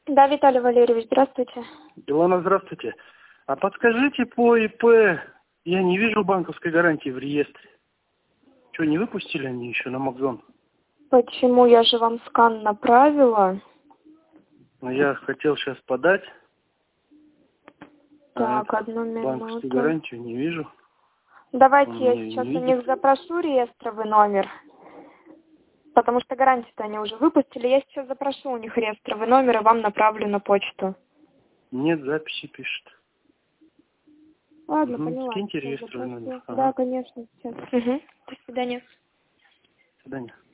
Да, Виталий Валерьевич, здравствуйте. Илона, здравствуйте. А подскажите по ИП, я не вижу банковской гарантии в реестре. Что, не выпустили они еще на Макзон? Почему? Я же вам скан направила. Но я хотел сейчас подать. Так, одну Банковскую минуту. гарантию не вижу. Давайте Он я ее сейчас не у видит. них запрошу реестровый номер. Потому что гарантию-то они уже выпустили. Я сейчас запрошу у них реестровый номер и вам направлю на почту. Нет, записи пишет. Ладно, поняла. Скиньте Сейчас реестровый номер. запрошу. Ага. Да, конечно, сейчас. До свидания. До свидания.